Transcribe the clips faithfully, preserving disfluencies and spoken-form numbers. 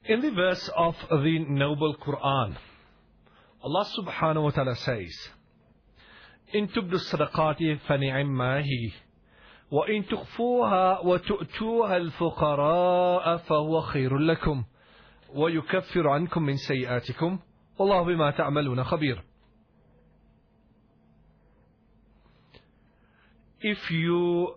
In the verse of the Noble Quran, Allah subhanahu wa ta'ala says, إن تبدوا الصدقات فنعما هي وإن تخفوها وتؤتوها الفقراء فهو خير لكم ويكفر عنكم من سيئاتكم والله بما تعملون خبير. If you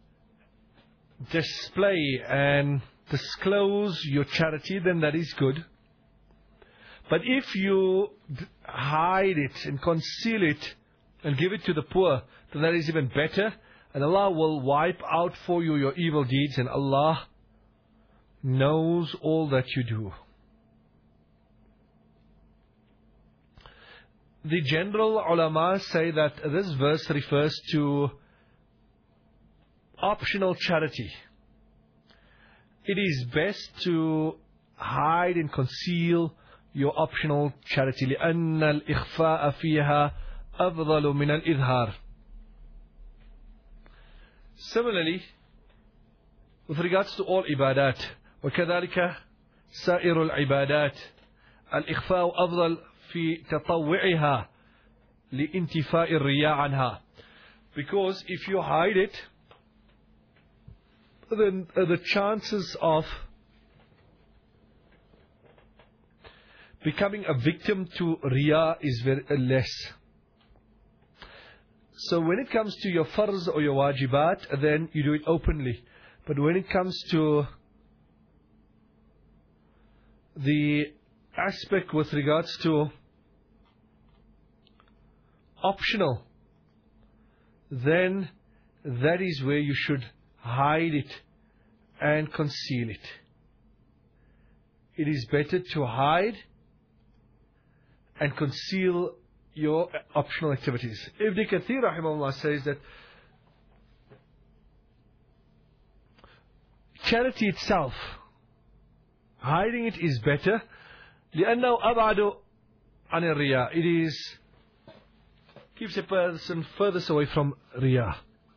display and disclose your charity, then that is good. But if you hide it and conceal it and give it to the poor, then that is even better. And Allah will wipe out for you your evil deeds, and Allah knows all that you do. The general ulama say that this verse refers to optional charity. It is best to hide and conceal your optional charity. لأن الإخفاء فيها أفضل من الإظهار. Similarly, with regards to all ibadat, وكذلك سائر العبادات الإخفاء أفضل في تطوعها لانتفاء الرياء عنها. Because if you hide it, then the chances of becoming a victim to riya is very less. So when it comes to your farz or your wajibat, then you do it openly. But when it comes to the aspect with regards to optional, then that is where you should hide it and conceal it. It is better to hide and conceal your optional activities. Ibn Kathir rahimahullah says that charity itself, hiding it is better. لأنه أبعد عن الرياء. It is keeps a person furthest away from riya.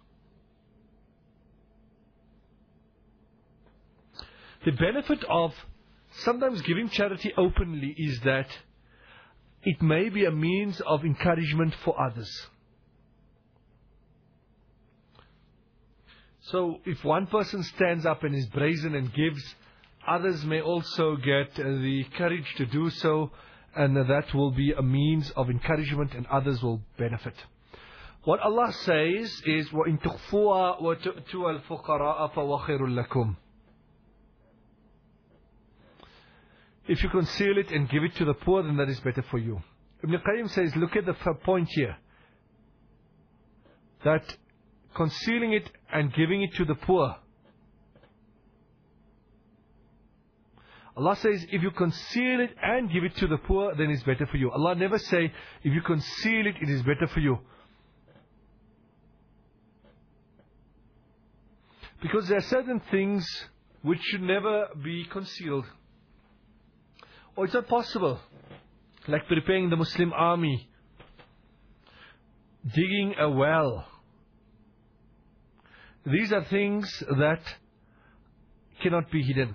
The benefit of sometimes giving charity openly is that it may be a means of encouragement for others. So if one person stands up and is brazen and gives, others may also get the courage to do so, and that will be a means of encouragement and others will benefit. What Allah says is, وَإِن تُخْفُوهَا وَتُؤْتُوهَا الْفُقَرَاءَ فَهُوَ خَيْرٌ لَكُمْ. If you conceal it and give it to the poor, then that is better for you. Ibn Qayyim says, look at the point here. That concealing it and giving it to the poor. Allah says, if you conceal it and give it to the poor, then it's better for you. Allah never say, if you conceal it, it is better for you. Because there are certain things which should never be concealed. Or it's not possible. Like preparing the Muslim army, digging a well. These are things that cannot be hidden.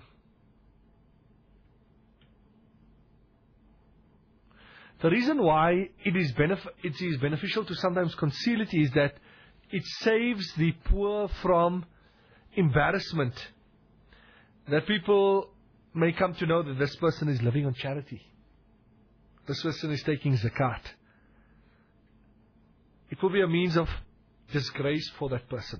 The reason why it is, benef it is beneficial to sometimes conceal it is that it saves the poor from embarrassment. That people may come to know that this person is living on charity. This person is taking zakat. It will be a means of disgrace for that person.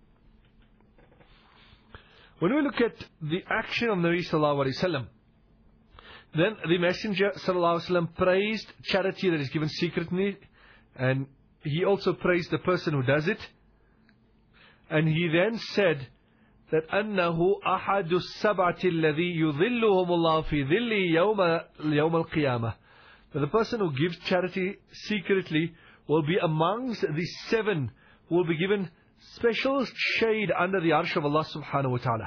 When we look at the action of Nabi sallallahu alaihi wasallam, then the Messenger sallallahu alaihi wasallam praised charity that is given secretly, and he also praised the person who does it. And he then said that أنه أحد السبعة الذي يظلهم الله في ظل يوم يوم القيامة. That the person who gives charity secretly will be amongst the seven who will be given special shade under the arsh of Allah subhanahu wa ta'ala.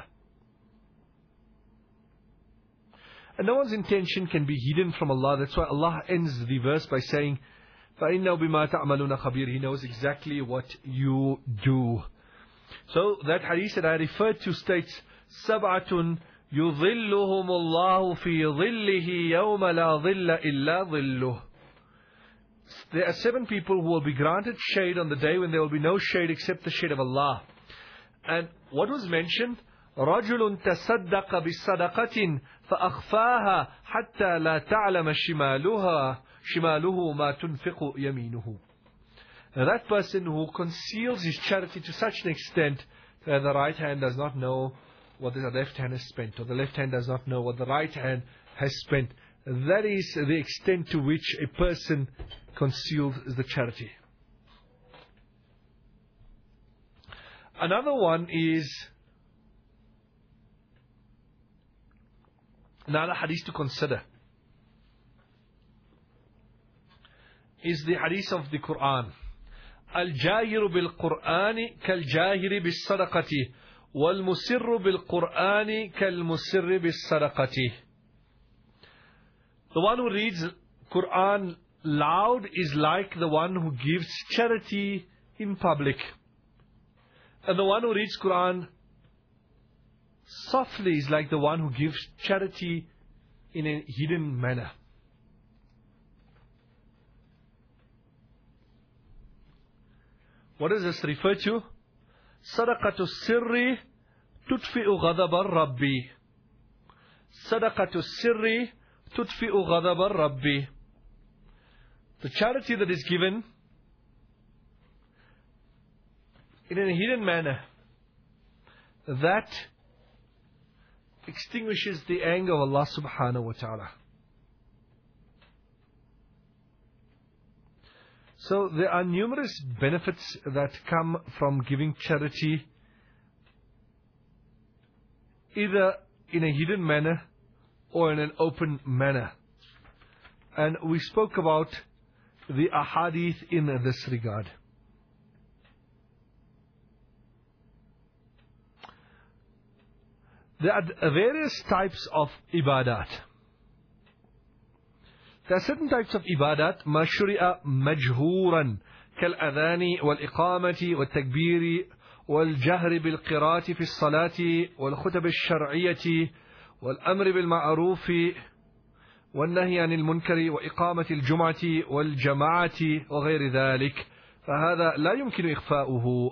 And no one's intention can be hidden from Allah. That's why Allah ends the verse by saying, فَإِنَّهُ بِمَا تَعْمَلُونَ خَبِيرٌ. He knows exactly what you do. So that hadith that I referred to states, سَبْعَةٌ يُظِلُّهُمُ اللَّهُ فِي ظِلِّهِ يَوْمَ لَا ظِلَّ إِلَّا ظِلُّهُ. There are seven people who will be granted shade on the day when there will be no shade except the shade of Allah. And what was mentioned? رَجُلٌ تَصَدَّقَ بِالصَّدَقَةٍ فَأَخْفَاهَا حَتَّى لَا تَعْلَمَ شِمَالُهَا شِمَالُهُ مَا تُنْفِقُ يَمِينُهُ. That person who conceals his charity to such an extent that the right hand does not know what the left hand has spent, or the left hand does not know what the right hand has spent. That is the extent to which a person conceals the charity. Another one is, another hadith to consider, is the hadith of the Quran. Al-Jahiru bil-Qur'ani kal-Jahiri bis-Sadaqati wal-Musirru bil-Qur'ani kal-Musirri bis-Sadaqati. The one who reads Quran loud is like the one who gives charity in public. And the one who reads Quran softly is like the one who gives charity in a hidden manner. What does this refer to? Sadaqatu sirri tutfi'u ghadab rabbi. Sadaqatu sirri tutfi'u ghadab rabbi. The charity that is given in a hidden manner, that extinguishes the anger of Allah subhanahu wa ta'ala. So there are numerous benefits that come from giving charity, either in a hidden manner or in an open manner. And we spoke about the ahadith in this regard. There are various types of ibadat. There are certain types of ibadat, ما شرع مجهورا كالأذان والإقامة والتكبير والجهر بالقراءة في الصلاة والخطب الشرعية والأمر بالمعروف والنهي عن المنكر وإقامة الجمعة والجماعة وغير ذلك، فهذا لا يمكن إخفاؤه.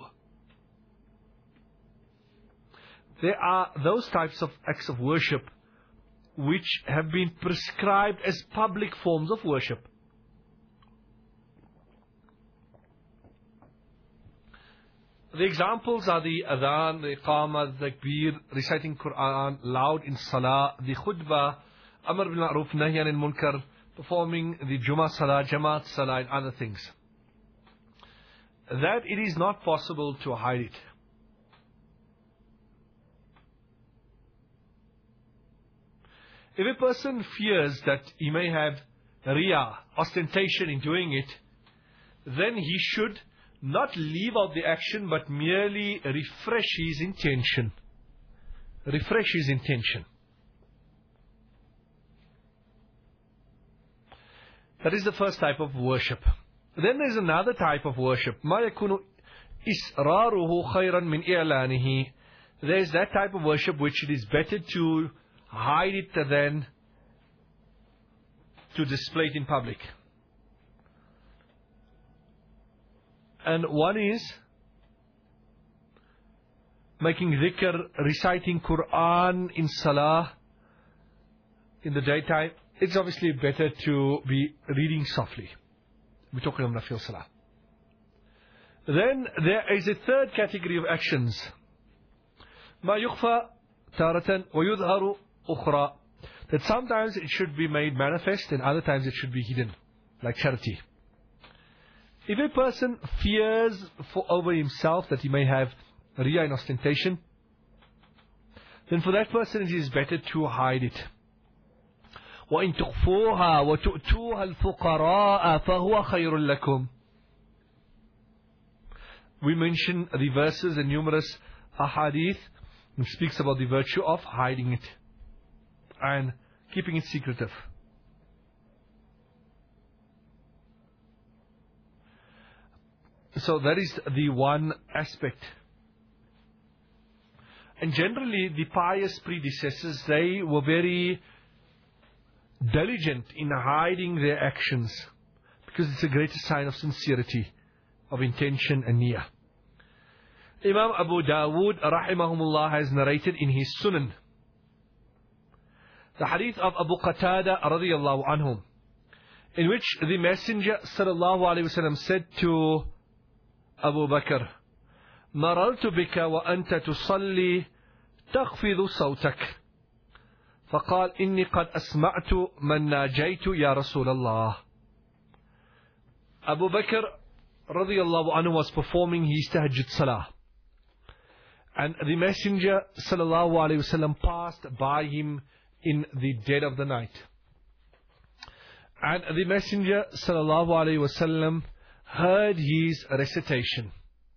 There are those types of acts of worship which have been prescribed as public forms of worship. The examples are the adhan, the iqamah, the takbir, reciting Quran loud in salah, the khutbah, amr bil ma'ruf, nahy anil munkar, performing the Jummah salah, Jamaat salah, and other things. That it is not possible to hide it. If a person fears that he may have riya, ostentation in doing it, then he should not leave out the action but merely refresh his intention. Refresh his intention. That is the first type of worship. Then there is another type of worship. مَا يَكُونُ إِسْرَارُهُ خَيْرًا مِنْ إِعْلَانِهِ. There is that type of worship which it is better to hide it than to display it in public. And one is making dhikr, reciting Quran in salah in the daytime. It's obviously better to be reading softly. We're talking about nafil salah. Then there is a third category of actions. ما يخفى تارة ويظهر أخرى. That sometimes it should be made manifest and other times it should be hidden, like charity. If a person fears for over himself that he may have riya and ostentation, then for that person it is better to hide it. وَإِن تُخْفُوهَا وَتُؤْتُوهَا الْفُقَرَاءَ فَهُوَ خَيْرٌ لَكُمْ. We mention the verses and numerous ahadith which speaks about the virtue of hiding it and keeping it secretive. So that is the one aspect. And generally, the pious predecessors, they were very diligent in hiding their actions, because it's a greater sign of sincerity, of intention and niyyah. Imam Abu Dawood rahimahumullah has narrated in his Sunan the hadith of Abu Qatada radiyallahu anhu, in which the Messenger sallallahu alayhi wasallam said to Abu Bakr, مررت بك وأنت تصلي تخفض صوتك فقال إني قد أسمعت من ناجيت يا رسول الله. Abu Bakr radiyallahu anhu was performing his tahajjud salah, and the Messenger sallallahu alayhi wasallam passed by him in the dead of the night. And the Messenger sallallahu alayhi wasallam heard his recitation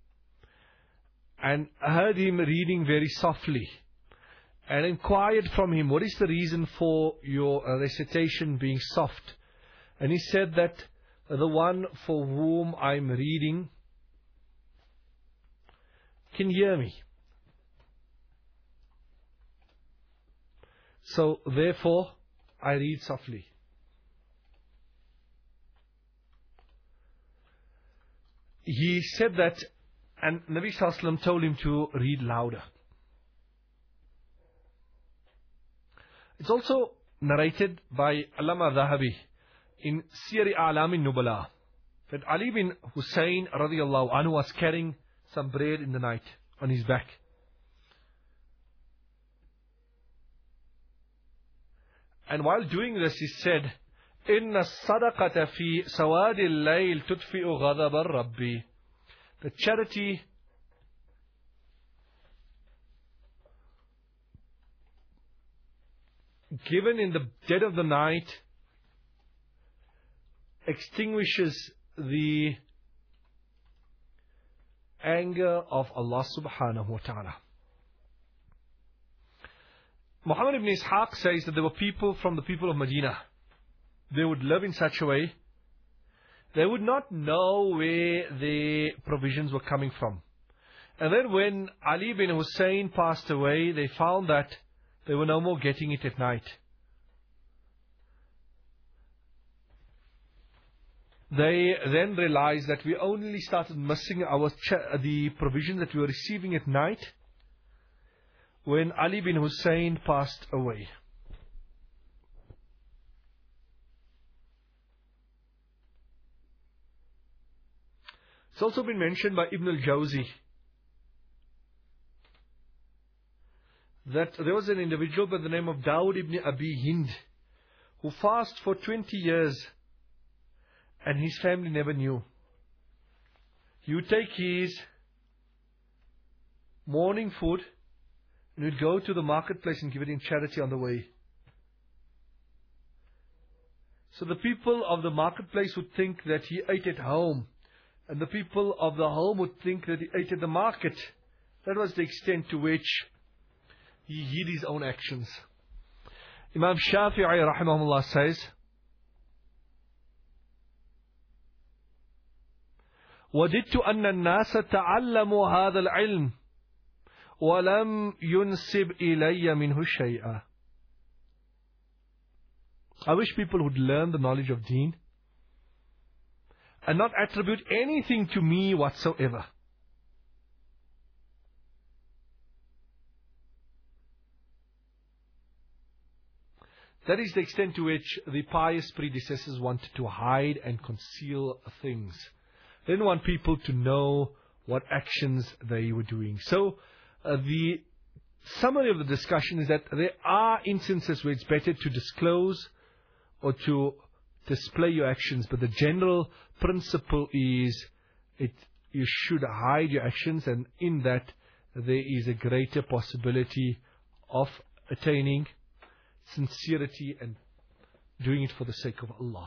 and heard him reading very softly, and inquired from him, what is the reason for your recitation being soft? And he said that the one for whom I'm reading can hear me. So therefore, I read softly. He said that, and Nabi Sallallahu Alaihi Wasallam told him to read louder. It's also narrated by Allama Dhahabi in Siyar A'lam Nubala that Ali bin Hussein radiyallahu anhu was carrying some bread in the night on his back. And while doing this, he said, "Inna sadaqata fi sawadi al-layl tudfi'u ghadab ar-Rabbi." The charity given in the dead of the night extinguishes the anger of Allah subhanahu wa ta'ala. Muhammad ibn Ishaq says that there were people from the people of Medina. They would live in such a way, they would not know where the provisions were coming from. And then when Ali bin Hussein passed away, they found that they were no more getting it at night. They then realized that we only started missing our ch- the provisions that we were receiving at night when Ali bin Hussein passed away. It's also been mentioned by Ibn al-Jawzi that there was an individual by the name of Dawud ibn Abi Hind who fasted for twenty years and his family never knew. He would take his morning food and he would go to the marketplace and give it in charity on the way. So the people of the marketplace would think that he ate at home, and the people of the home would think that he ate at the market. That was the extent to which he hid his own actions. Imam Shafi'i rahimahullah says, وَجِدْتُ أَنَّ النَّاسَ تَعَلَّمُوا هَذَا الْعِلْمِ وَلَمْ يُنْسِبْ إِلَيَّ مِنْهُ شَيْئًا. I wish people would learn the knowledge of Deen and not attribute anything to me whatsoever. That is the extent to which the pious predecessors wanted to hide and conceal things. They didn't want people to know what actions they were doing. So, uh, the summary of the discussion is that there are instances where it's better to disclose or to display your actions, but the general principle is it you should hide your actions, and in that there is a greater possibility of attaining sincerity and doing it for the sake of Allah.